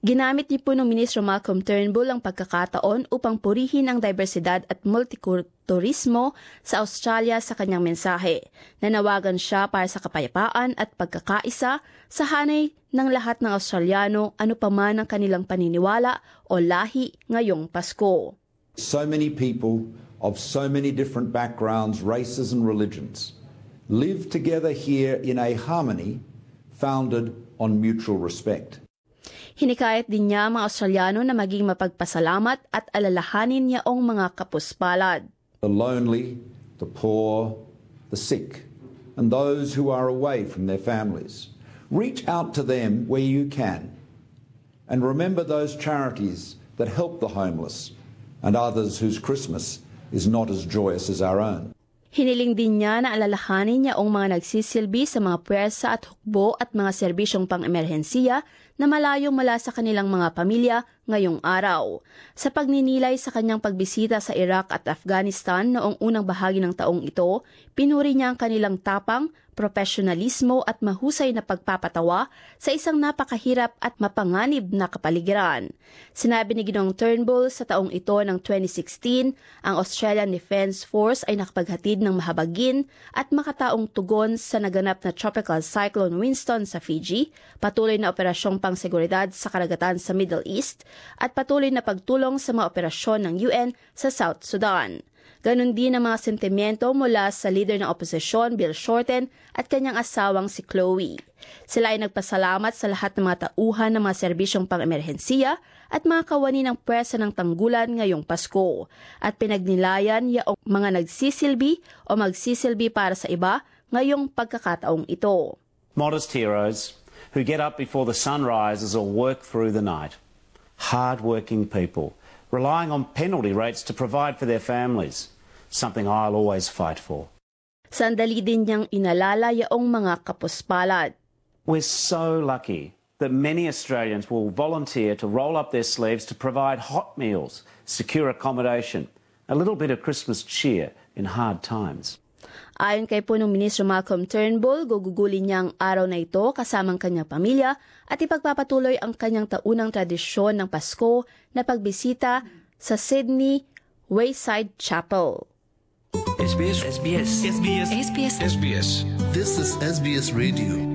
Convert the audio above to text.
Ginamit ni Punong Ministro Malcolm Turnbull ang pagkakataon upang purihin ang diversidad at multikulturismo sa Australia sa kanyang mensahe. Nanawagan siya para sa kapayapaan at pagkakaisa sa hanay ng lahat ng Australiano ano pa man ang kanilang paniniwala o lahi ngayong Pasko. So many people of so many different backgrounds, races and religions live together here in a harmony founded on mutual respect. Hinikayat din niya mga Australiano na maging mapagpasalamat at alalahanin niyaong mga kapuspalad. The lonely, the poor, the sick, and those who are away from their families. Reach out to them where you can. And remember those charities that help the homeless and others whose Christmas is not as joyous as our own. Hiniling din niya na alalahanin niya ang mga nagsisilbi sa mga pwersa at hukbo at mga serbisyong pang-emerhensiya na malayo mula sa kanilang mga pamilya ngayong araw. Sa pagninilay sa kanyang pagbisita sa Iraq at Afghanistan noong unang bahagi ng taong ito, pinuri niya ang kanilang tapang, profesionalismo at mahusay na pagpapatawa sa isang napakahirap at mapanganib na kapaligiran. Sinabi ni Ginoong Turnbull sa taong ito ng 2016, ang Australian Defence Force ay nakapaghatid ng mahabagin at makataong tugon sa naganap na Tropical Cyclone Winston sa Fiji, patuloy na operasyong pangseguridad sa karagatan sa Middle East, at patuloy na pagtulong sa mga operasyon ng UN sa South Sudan. Ganon din ang mga sentimiento mula sa leader ng oposisyon, Bill Shorten, at kanyang asawang si Chloe. Sila ay nagpasalamat sa lahat ng mga tauhan ng mga serbisyong pang-emerhensiya at mga kawani ng pwersa ng tanggulan ngayong Pasko, at pinagnilayan yaong mga nagsisilbi o magsisilbi para sa iba ngayong pagkakataong ito. Modest heroes who get up before the sun rises or work through the night. Hard-working people, relying on penalty rates to provide for their families, something I'll always fight for. Sandali din niyang inalala yaong mga kapuspalad. We're so lucky that many Australians will volunteer to roll up their sleeves to provide hot meals, secure accommodation, a little bit of Christmas cheer in hard times. Ayon kay Punong Ministro Malcolm Turnbull, gugugulin niya ang araw na ito kasamang kanyang pamilya at ipagpapatuloy ang kanyang taunang tradisyon ng Pasko na pagbisita sa Sydney Wayside Chapel. SBS. SBS. SBS. SBS. SBS. This is SBS Radio.